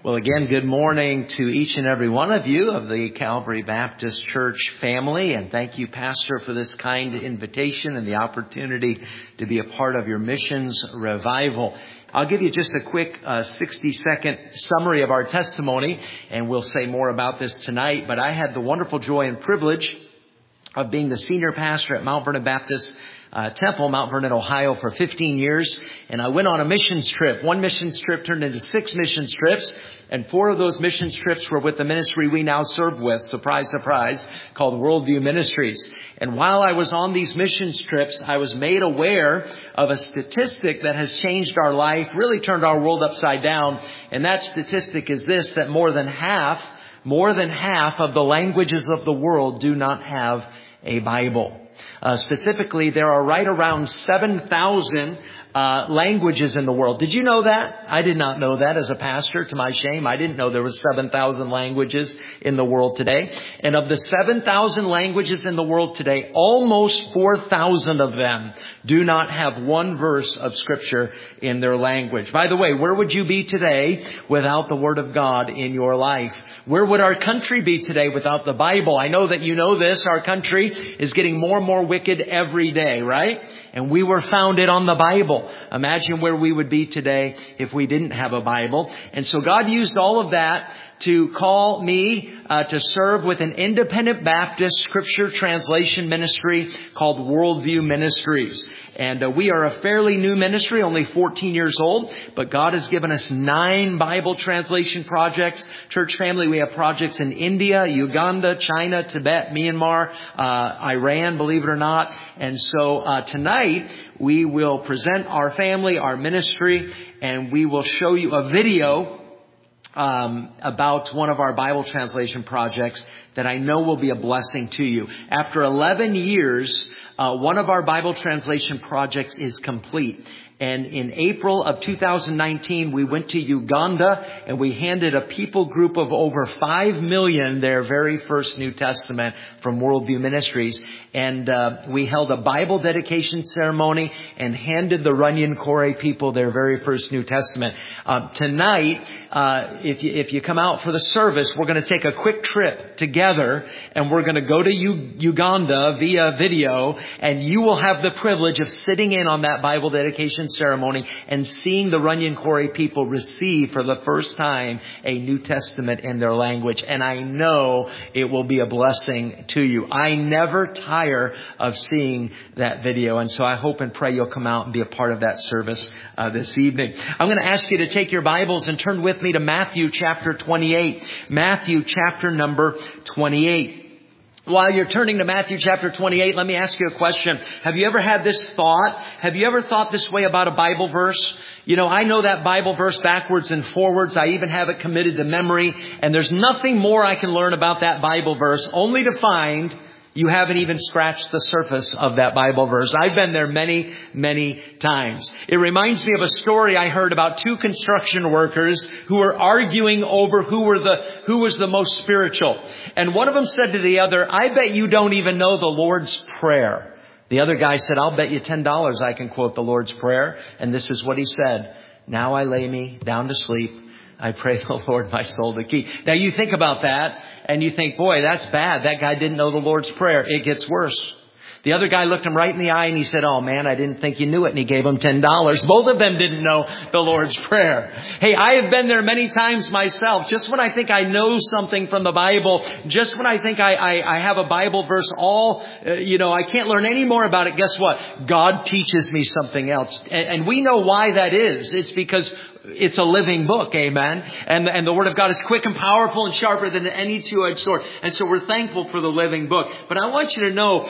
Well, again, good morning to each and every one of you of the Calvary Baptist Church family. And thank you, Pastor, for this kind invitation and the opportunity to be a part of your missions revival. I'll give you just a quick 60-second summary of our testimony, and we'll say more about this tonight. But I had the wonderful joy and privilege of being the senior pastor at Mount Vernon Baptist Temple, Mount Vernon, Ohio, for 15 years. And I went on a missions trip. One missions trip turned into 6 missions trips. And 4 of those missions trips were with the ministry we now serve with, surprise, surprise, called Worldview Ministries. And while I was on these missions trips, I was made aware of a statistic that has changed our life, really turned our world upside down. And that statistic is this, that more than half of the languages of the world do not have a Bible. Specifically, there are right around 7,000 languages in the world. Did you know that? I did not know that as a pastor, to my shame. I didn't know there was 7,000 languages in the world today. And of the 7,000 languages in the world today, almost 4,000 of them do not have one verse of Scripture in their language. By the way, where would you be today without the Word of God in your life? Where would our country be today without the Bible? I know that you know this. Our country is getting more and more wicked every day, right? And we were founded on the Bible. Imagine where we would be today if we didn't have a Bible. And so God used all of that to call me to serve with an independent Baptist scripture translation ministry called Worldview Ministries. And we are a fairly new ministry, only 14 years old, but God has given us 9 Bible translation projects. Church family, we have projects in India, Uganda, China, Tibet, Myanmar, Iran, believe it or not. And so tonight we will present our family, our ministry, and we will show you a video about one of our Bible translation projects that I know will be a blessing to you. After 11 years, one of our Bible translation projects is complete. And in April of 2019, we went to Uganda and we handed a people group of over 5 million their very first New Testament from Worldview Ministries. And we held a Bible dedication ceremony and handed the Runyon Kore people their very first New Testament. Tonight, if you come out for the service, we're going to take a quick trip together and we're going to go to Uganda via video, and you will have the privilege of sitting in on that Bible dedication ceremony and seeing the Runyon Kore people receive for the first time a New Testament in their language. And I know it will be a blessing to you. I never tire of seeing that video. And so I hope and pray you'll come out and be a part of that service this evening. I'm going to ask you to take your Bibles and turn with me to Matthew chapter 28. Matthew chapter number 28. While you're turning to Matthew chapter 28, let me ask you a question. Have you ever had this thought? Have you ever thought this way about a Bible verse? You know, I know that Bible verse backwards and forwards. I even have it committed to memory. And there's nothing more I can learn about that Bible verse, only to find you haven't even scratched the surface of that Bible verse. I've been there many, many times. It reminds me of a story I heard about 2 construction workers who were arguing over who was the most spiritual. And one of them said to the other, "I bet you don't even know the Lord's Prayer." The other guy said, "I'll bet you $10 I can quote the Lord's Prayer." And this is what he said: "Now I lay me down to sleep. I pray the Lord my soul to keep." Now you think about that and you think, boy, that's bad. That guy didn't know the Lord's Prayer. It gets worse. The other guy looked him right in the eye and he said, "Oh man, I didn't think you knew it." And he gave him $10. Both of them didn't know the Lord's Prayer. Hey, I have been there many times myself. Just when I think I know something from the Bible, just when I think I have a Bible verse I can't learn any more about it. Guess what? God teaches me something else. And we know why that is. It's because it's a living book, amen. And the Word of God is quick and powerful and sharper than any two-edged sword. And so we're thankful for the living book. But I want you to know,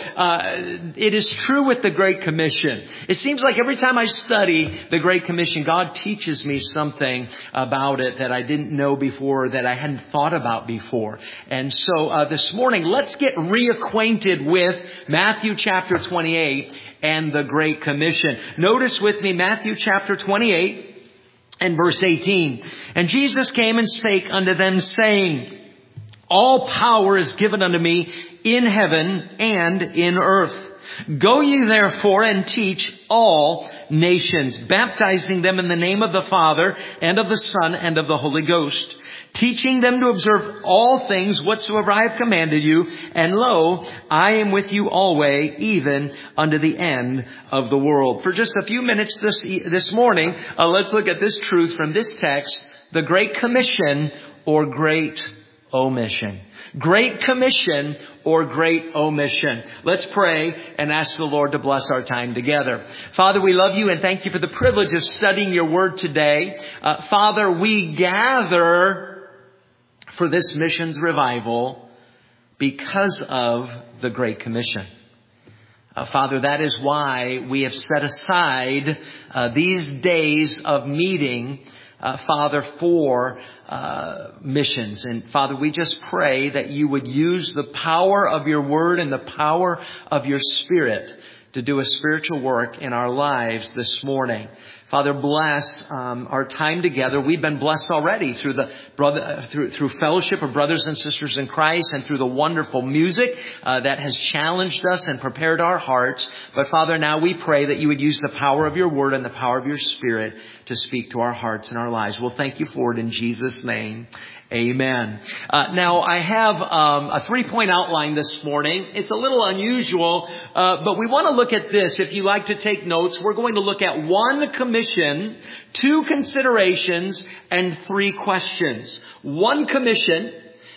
it is true with the Great Commission. It seems like every time I study the Great Commission, God teaches me something about it that I didn't know before, that I hadn't thought about before. And so this morning, let's get reacquainted with Matthew chapter 28 and the Great Commission. Notice with me Matthew chapter 28. And verse 18, "And Jesus came and spake unto them, saying, All power is given unto me in heaven and in earth. Go ye therefore and teach all nations, baptizing them in the name of the Father and of the Son and of the Holy Ghost, teaching them to observe all things whatsoever I have commanded you. And lo, I am with you always, even unto the end of the world. For just a few minutes this morning, let's look at this truth from this text, the Great Commission or Great Omission. Great Commission or Great Omission. Let's pray and ask the Lord to bless our time together. Father, we love you and thank you for the privilege of studying your word today. Father, we gather for this missions revival because of the Great Commission. Father, that is why we have set aside these days of meeting, Father, for missions. And Father, we just pray that you would use the power of your word and the power of your Spirit to do a spiritual work in our lives this morning. Father, bless our time together. We've been blessed already through through fellowship of brothers and sisters in Christ and through the wonderful music that has challenged us and prepared our hearts. But Father, now we pray that you would use the power of your word and the power of your Spirit to speak to our hearts and our lives. We'll thank you for it in Jesus' name. Amen. Now, I have a 3-point outline this morning. It's a little unusual, but we want to look at this. If you like to take notes, we're going to look at 1 commission, 2 considerations, and 3 questions. 1 commission,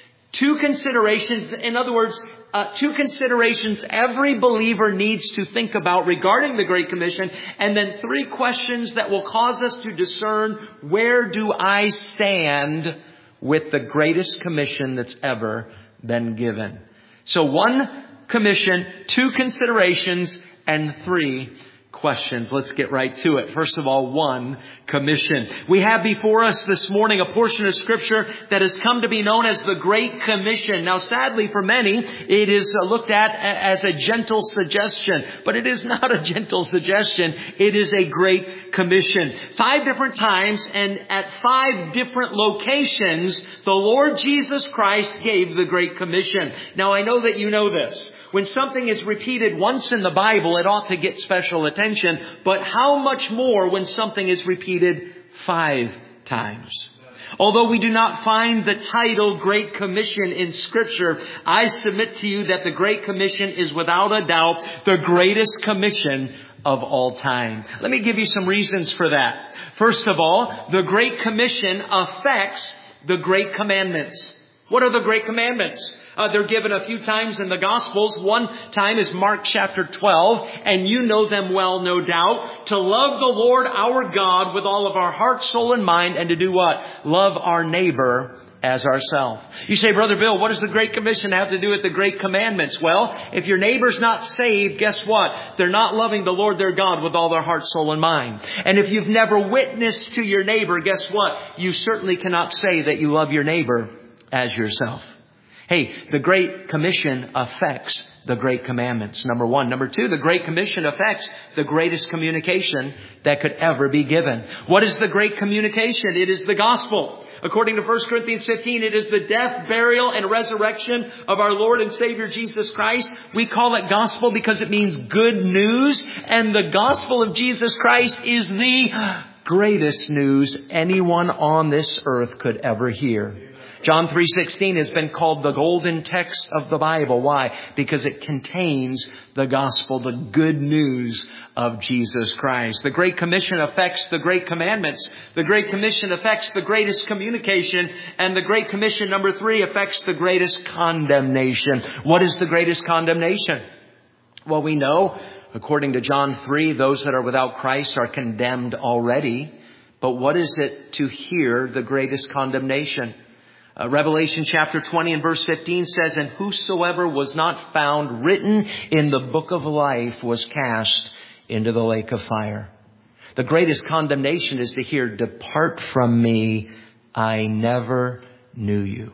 2 considerations. In other words, 2 considerations every believer needs to think about regarding the Great Commission, and then 3 questions that will cause us to discern, where do I stand with the greatest commission that's ever been given. So 1 commission, 2 considerations, and 3 questions. Let's get right to it. First of all, 1 commission. We have before us this morning a portion of Scripture that has come to be known as the Great Commission. Now, sadly for many, it is looked at as a gentle suggestion, but it is not a gentle suggestion. It is a Great Commission. 5 different times and at 5 different locations, the Lord Jesus Christ gave the Great Commission. Now, I know that you know this. When something is repeated once in the Bible, it ought to get special attention. But how much more when something is repeated 5 times? Although we do not find the title Great Commission in Scripture, I submit to you that the Great Commission is without a doubt the greatest commission of all time. Let me give you some reasons for that. First of all, the Great Commission affects the Great Commandments. What are the Great Commandments? They're given a few times in the Gospels. One time is Mark chapter 12, and you know them well, no doubt. To love the Lord our God with all of our heart, soul, and mind, and to do what? Love our neighbor as ourselves. You say, Brother Bill, what does the Great Commission have to do with the Great Commandments? Well, if your neighbor's not saved, guess what? They're not loving the Lord their God with all their heart, soul, and mind. And if you've never witnessed to your neighbor, guess what? You certainly cannot say that you love your neighbor as yourself. Hey, the Great Commission affects the Great Commandments, number 1. Number 2, the Great Commission affects the greatest communication that could ever be given. What is the Great Communication? It is the gospel. According to 1 Corinthians 15, it is the death, burial, and resurrection of our Lord and Savior Jesus Christ. We call it gospel because it means good news. And the gospel of Jesus Christ is the greatest news anyone on this earth could ever hear. John 3:16 has been called the golden text of the Bible. Why? Because it contains the gospel, the good news of Jesus Christ. The Great Commission affects the Great Commandments. The Great Commission affects the greatest communication. And the Great Commission, number 3, affects the greatest condemnation. What is the greatest condemnation? Well, we know, according to John 3, those that are without Christ are condemned already. But what is it to hear the greatest condemnation? Revelation chapter 20 and verse 15 says, and whosoever was not found written in the book of life was cast into the lake of fire. The greatest condemnation is to hear, depart from me, I never knew you.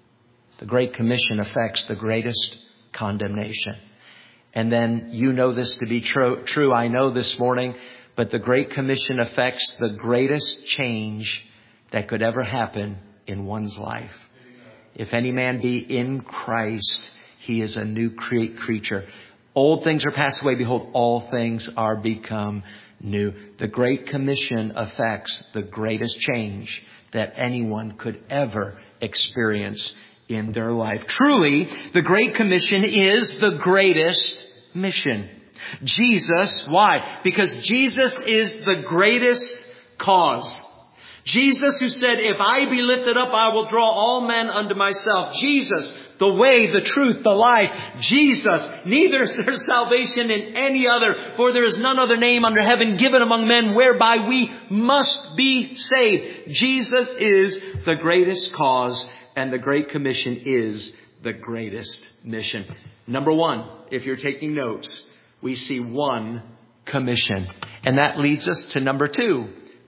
The Great Commission affects the greatest condemnation. And then you know this to be true. I know this morning, but the Great Commission affects the greatest change that could ever happen in one's life. If any man be in Christ, he is a new creature. Old things are passed away. Behold, all things are become new. The Great Commission affects the greatest change that anyone could ever experience in their life. Truly, the Great Commission is the greatest mission. Jesus, why? Because Jesus is the greatest cause. Jesus who said, if I be lifted up, I will draw all men unto myself. Jesus, the way, the truth, the life. Jesus, neither is there salvation in any other, for there is none other name under heaven given among men whereby we must be saved. Jesus is the greatest cause, and the Great Commission is the greatest mission. Number one, if you're taking notes, we see one commission. And that leads us to number two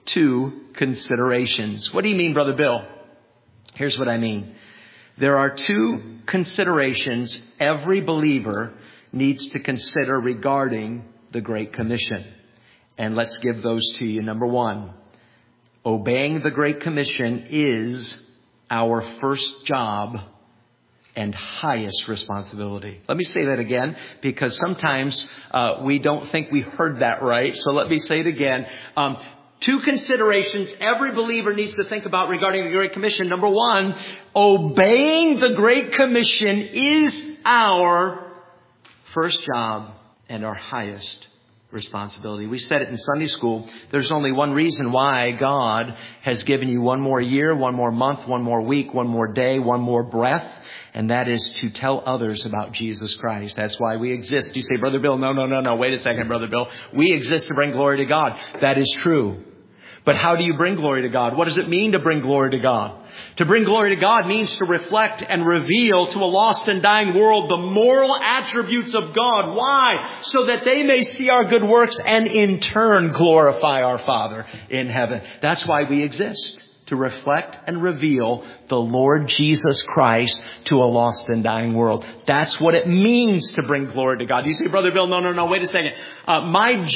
considerations. What do you mean, Brother Bill? Here's what I mean. There are two considerations every believer needs to consider regarding the Great Commission. And let's give those to you. Number one, obeying the Great Commission is our first job and highest responsibility. Let me say that again, because sometimes we don't think we heard that right. So let me say it again. Two considerations every believer needs to think about regarding the Great Commission. Number one, obeying the Great Commission is our first job and our highest responsibility. We said it in Sunday school. There's only one reason why God has given you one more year, one more month, one more week, one more day, one more breath. And that is to tell others about Jesus Christ. That's why we exist. You say, Brother Bill, no. Wait a second, Brother Bill. We exist to bring glory to God. That is true. But how do you bring glory to God? What does it mean to bring glory to God? To bring glory to God means to reflect and reveal to a lost and dying world the moral attributes of God. Why? So that they may see our good works and in turn glorify our Father in heaven. That's why we exist. To reflect and reveal the Lord Jesus Christ to a lost and dying world. That's what it means to bring glory to God. You say, Brother Bill, no, wait a second. My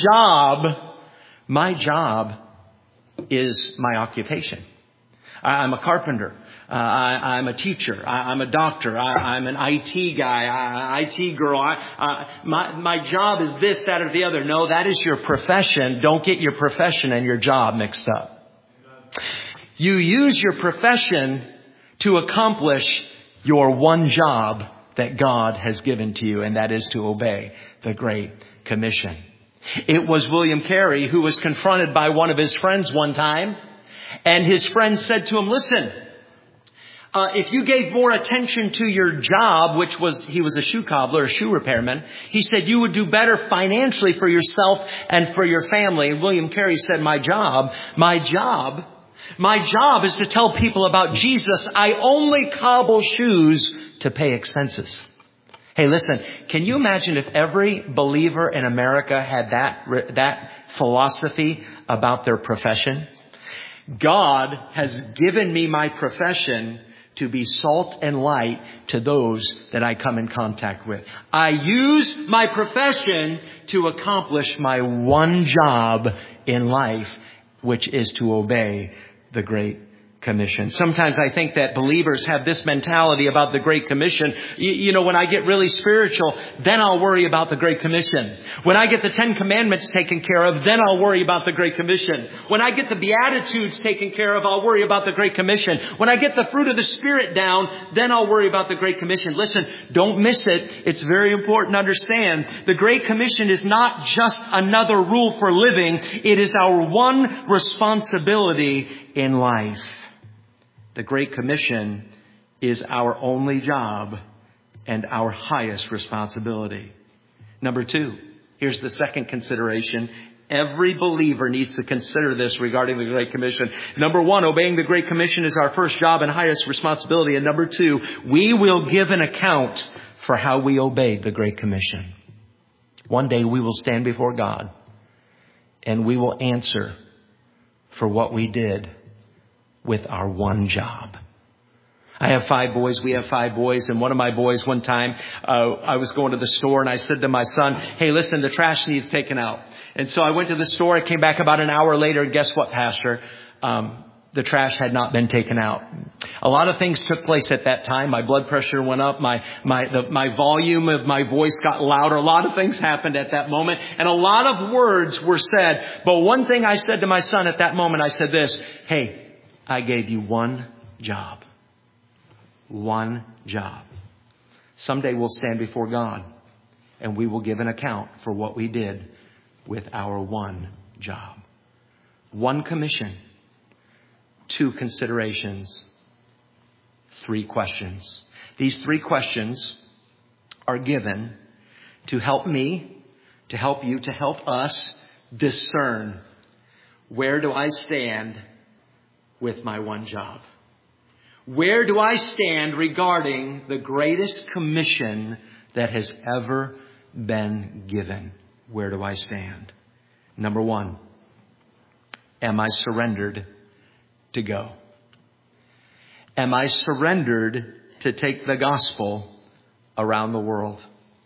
job is my occupation. I'm a carpenter. I'm a teacher. I'm a doctor. I'm an IT guy, IT girl. My job is this, that, or the other. No, that is your profession. Don't get your profession and your job mixed up. You use your profession to accomplish your one job that God has given to you, and that is to obey the Great Commission. It was William Carey who was confronted by one of his friends one time, and his friend said to him, listen, if you gave more attention to your job, he was a shoe cobbler, a shoe repairman, he said you would do better financially for yourself and for your family. And William Carey said, my job is to tell people about Jesus. I only cobble shoes to pay expenses. Hey, listen, can you imagine if every believer in America had that philosophy about their profession? God has given me my profession to be salt and light to those that I come in contact with. I use my profession to accomplish my one job in life, which is to obey the Great Commission. Sometimes I think that believers have this mentality about the Great Commission. You know, when I get really spiritual, then I'll worry about the Great Commission. When I get the 10 Commandments taken care of, then I'll worry about the Great Commission. When I get the Beatitudes taken care of, I'll worry about the Great Commission. When I get the fruit of the Spirit down, then I'll worry about the Great Commission. Listen, don't miss it. It's very important to understand. The Great Commission is not just another rule for living. It is our one responsibility in life. The Great Commission is our only job and our highest responsibility. Number two, here's the second consideration. Every believer needs to consider this regarding the Great Commission. Number one, obeying the Great Commission is our first job and highest responsibility. And number two, we will give an account for how we obeyed the Great Commission. One day we will stand before God and we will answer for what we did with our one job. I have 5 boys. We have 5 boys. And one of my boys, one time, I was going to the store and I said to my son, hey, listen, the trash needs taken out. And so I went to the store. I came back about an hour later. And guess what, Pastor? the trash had not been taken out. A lot of things took place at that time. My blood pressure went up. My volume of my voice got louder. A lot of things happened at that moment. And a lot of words were said. But one thing I said to my son at that moment, I said this: hey, I gave you one job. One job. Someday we'll stand before God and we will give an account for what we did with our one job. One commission. 2 considerations, 3 questions. These 3 questions are given to help me, to help you, to help us discern, where do I stand with my one job? Where do I stand regarding the greatest commission that has ever been given? Where do I stand? Number 1, am I surrendered to go? Am I surrendered to take the gospel around the world?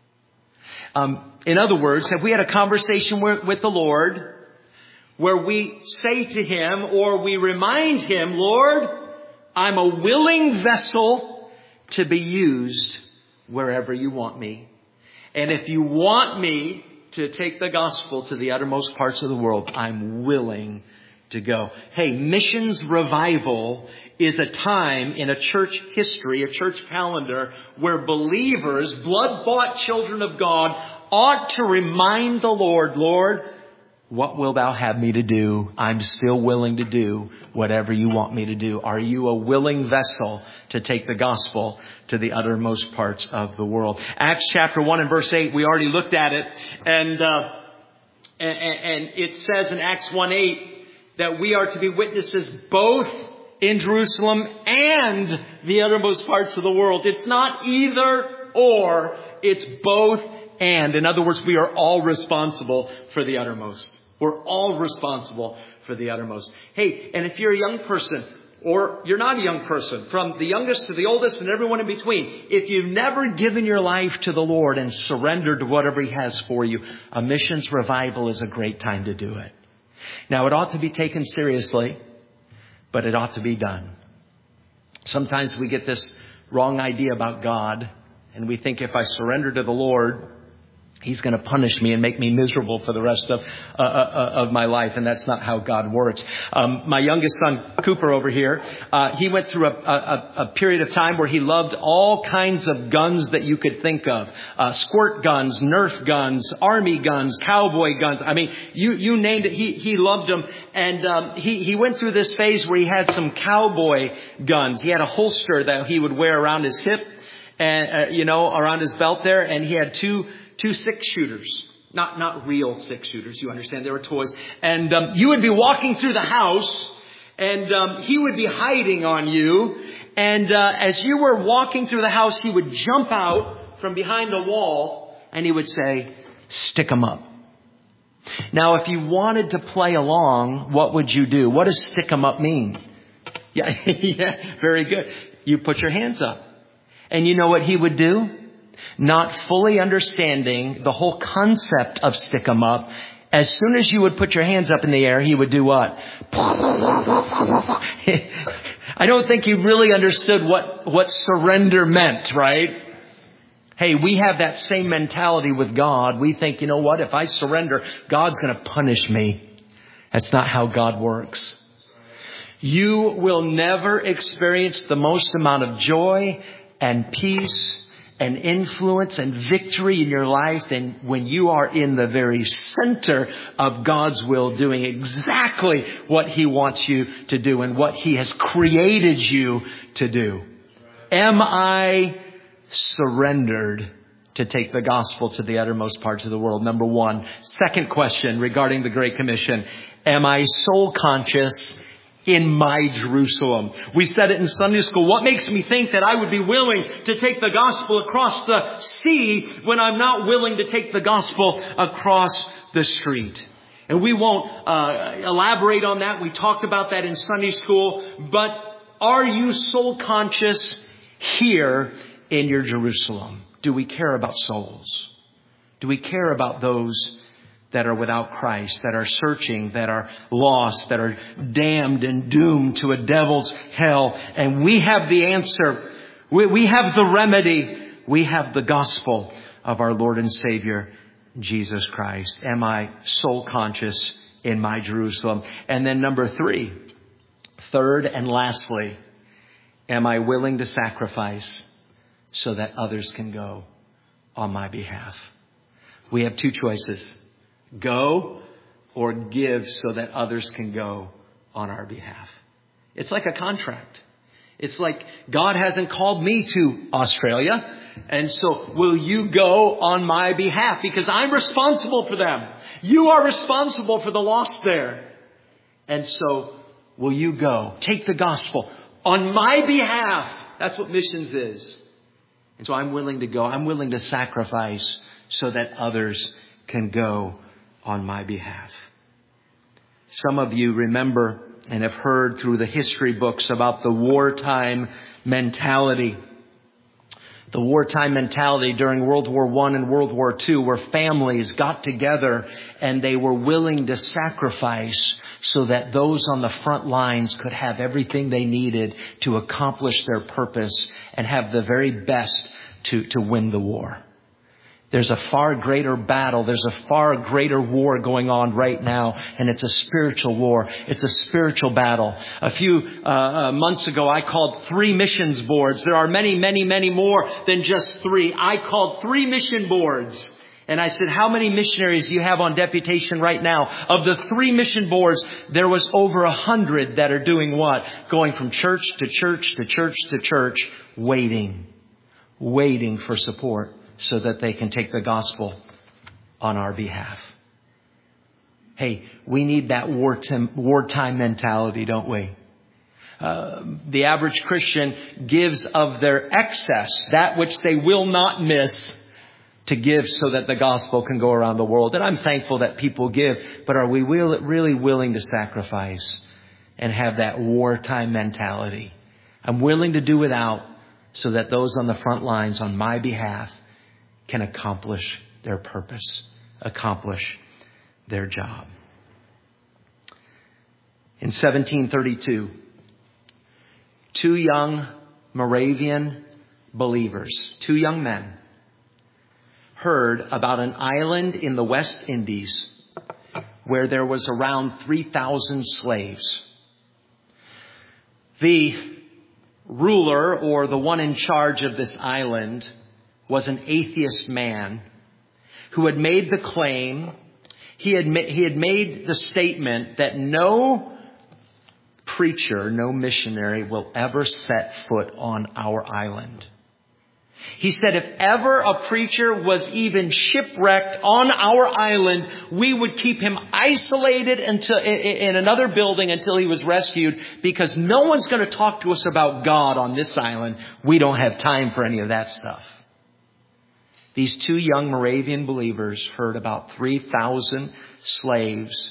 In other words, have we had a conversation with the Lord where we say to Him, or we remind Him, Lord, I'm a willing vessel to be used wherever you want me. And if you want me to take the gospel to the uttermost parts of the world, I'm willing to go. Hey, missions revival is a time in a church history, a church calendar, where believers, blood-bought children of God, ought to remind the Lord, Lord, what will thou have me to do? I'm still willing to do whatever you want me to do. Are you a willing vessel to take the gospel to the uttermost parts of the world? Acts chapter 1 and verse 8, we already looked at it. And it says in Acts 1:8 that we are to be witnesses both in Jerusalem and the uttermost parts of the world. It's not either or, it's both and. In other words, we are all responsible for the uttermost. We're all responsible for the uttermost. Hey, and if you're a young person, or you're not a young person, from the youngest to the oldest and everyone in between, if you've never given your life to the Lord and surrendered to whatever He has for you, a missions revival is a great time to do it. Now, it ought to be taken seriously, but it ought to be done. Sometimes we get this wrong idea about God, and we think if I surrender to the Lord, He's going to punish me and make me miserable for the rest of my life. And that's not how God works. My youngest son, Cooper, over here, he went through a period of time where he loved all kinds of guns that you could think of. Squirt guns, Nerf guns, army guns, cowboy guns. I mean, you named it. He loved them. And he went through this phase where he had some cowboy guns. He had a holster that he would wear around his hip and, around his belt there. And he had two 6-shooters, not real 6-shooters. You understand? They were toys. And you would be walking through the house, and he would be hiding on you. And as you were walking through the house, he would jump out from behind a wall, and he would say, "Stick 'em up." Now, if you wanted to play along, what would you do? What does "stick 'em up" mean? Yeah, very good. You put your hands up. And you know what he would do? Not fully understanding the whole concept of stick 'em up, as soon as you would put your hands up in the air, he would do what? I don't think he really understood what surrender meant, right? Hey, we have that same mentality with God. We think, you know what? If I surrender, God's going to punish me. That's not how God works. You will never experience the most amount of joy and peace and influence and victory in your life than when you are in the very center of God's will, doing exactly what He wants you to do and what He has created you to do. Am I surrendered to take the gospel to the uttermost parts of the world? Number 1. Second question regarding the Great Commission. Am I soul conscious in my Jerusalem? We said it in Sunday school. What makes me think that I would be willing to take the gospel across the sea when I'm not willing to take the gospel across the street? And we won't elaborate on that. We talked about that in Sunday school. But are you soul conscious here in your Jerusalem? Do we care about souls? Do we care about those that are without Christ, that are searching, that are lost, that are damned and doomed to a devil's hell. And we have the answer. We have the remedy. We have the gospel of our Lord and Savior, Jesus Christ. Am I soul conscious in my Jerusalem? And then number 3, third and lastly, am I willing to sacrifice so that others can go on my behalf? We have 2 choices. Go or give so that others can go on our behalf. It's like a contract. It's like God hasn't called me to Australia. And so will you go on my behalf? Because I'm responsible for them. You are responsible for the lost there. And so will you go? Take the gospel on my behalf. That's what missions is. And so I'm willing to go. I'm willing to sacrifice so that others can go on my behalf. Some of you remember and have heard through the history books about the wartime mentality. The wartime mentality during World War I and World War II, where families got together and they were willing to sacrifice so that those on the front lines could have everything they needed to accomplish their purpose and have the very best to win the war. There's a far greater battle. There's a far greater war going on right now. And it's a spiritual war. It's a spiritual battle. A few months ago, I called 3 missions boards. There are many, many, many more than just 3. I called 3 mission boards. And I said, how many missionaries do you have on deputation right now? Of the 3 mission boards, there was over 100 that are doing what? Going from church to church to church to church, waiting for support, so that they can take the gospel on our behalf. Hey, we need that wartime mentality, don't we? The average Christian gives of their excess, that which they will not miss, to give so that the gospel can go around the world. And I'm thankful that people give, but are we really willing to sacrifice and have that wartime mentality? I'm willing to do without so that those on the front lines on my behalf can accomplish their purpose, accomplish their job. In 1732, 2 young Moravian believers, 2 young men, heard about an island in the West Indies where there was around 3,000 slaves. The ruler, or the one in charge of this island, was an atheist man who had made the claim, he had made the statement that no preacher, no missionary will ever set foot on our island. He said if ever a preacher was even shipwrecked on our island, we would keep him isolated in another building until he was rescued, because no one's going to talk to us about God on this island. We don't have time for any of that stuff. These 2 young Moravian believers heard about 3,000 slaves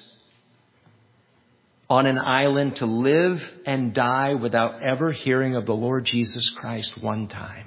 on an island to live and die without ever hearing of the Lord Jesus Christ one time.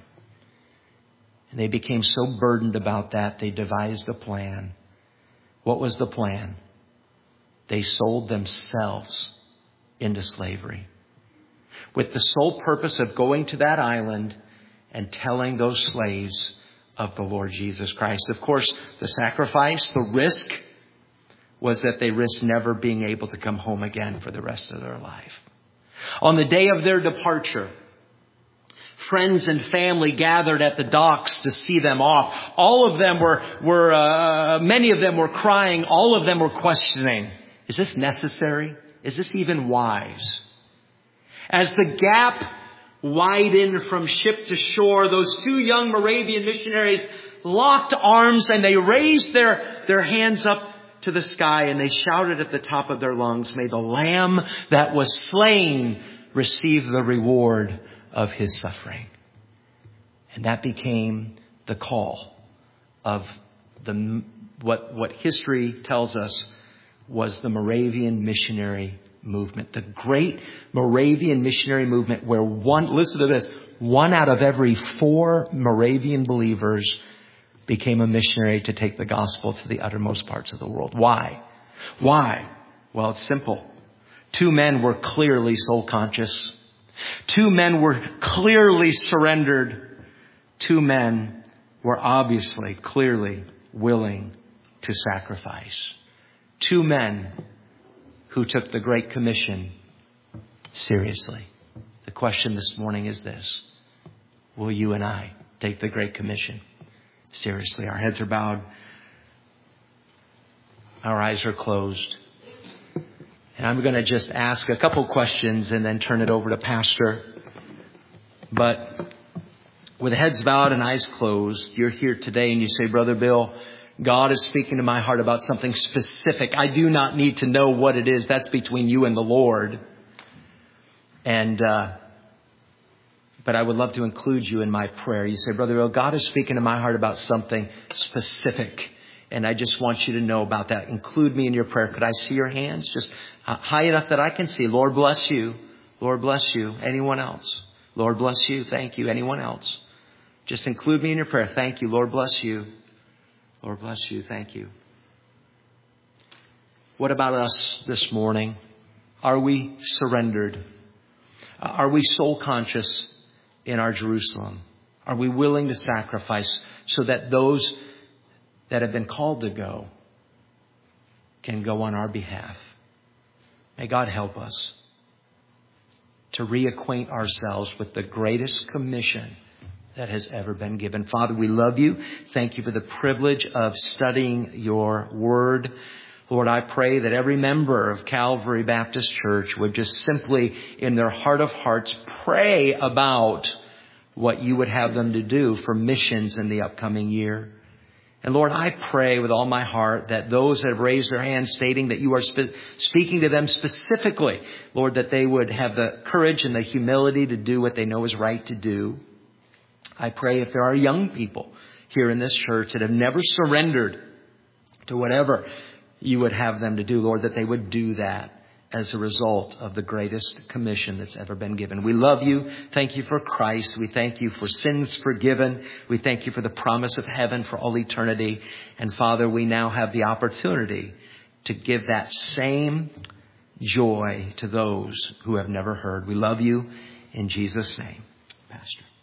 And they became so burdened about that, they devised a plan. What was the plan? They sold themselves into slavery, with the sole purpose of going to that island and telling those slaves of the Lord Jesus Christ. Of course, the sacrifice, the risk, was that they risked never being able to come home again for the rest of their life. On the day of their departure, friends and family gathered at the docks to see them off. All of them many of them were crying. All of them were questioning, is this necessary? Is this even wise? As the gap widened from ship to shore, those 2 young Moravian missionaries locked arms and they raised their hands up to the sky and they shouted at the top of their lungs, may the Lamb that was slain receive the reward of his suffering. And that became the call of what history tells us was the Moravian missionary movement. The great Moravian missionary movement, where listen to this, 1 out of every 4 Moravian believers became a missionary to take the gospel to the uttermost parts of the world. Why? Why? Well, it's simple. 2 men were clearly soul conscious. 2 men were clearly surrendered. 2 men were obviously, clearly willing to sacrifice. 2 men who took the Great Commission seriously. The question this morning is this: will you and I take the Great Commission seriously? Our heads are bowed. Our eyes are closed. And I'm going to just ask a couple questions and then turn it over to Pastor. But with heads bowed and eyes closed, you're here today and you say, Brother Bill, God is speaking to my heart about something specific. I do not need to know what it is. That's between you and the Lord. But I would love to include you in my prayer. You say, Brother Bill, God is speaking to my heart about something specific. And I just want you to know about that. Include me in your prayer. Could I see your hands? Just high enough that I can see. Lord bless you. Lord bless you. Anyone else? Lord bless you. Thank you. Anyone else? Just include me in your prayer. Thank you. Lord bless you. Lord bless you. Thank you. What about us this morning? Are we surrendered? Are we soul conscious in our Jerusalem? Are we willing to sacrifice so that those that have been called to go can go on our behalf? May God help us to reacquaint ourselves with the greatest commission that has ever been given. Father, we love you. Thank you for the privilege of studying your word. Lord, I pray that every member of Calvary Baptist Church would just simply, in their heart of hearts, pray about what you would have them to do for missions in the upcoming year. And Lord, I pray with all my heart that those that have raised their hands stating that you are speaking to them specifically, Lord, that they would have the courage and the humility to do what they know is right to do. I pray if there are young people here in this church that have never surrendered to whatever you would have them to do, Lord, that they would do that as a result of the greatest commission that's ever been given. We love you. Thank you for Christ. We thank you for sins forgiven. We thank you for the promise of heaven for all eternity. And Father, we now have the opportunity to give that same joy to those who have never heard. We love you in Jesus' name. Pastor.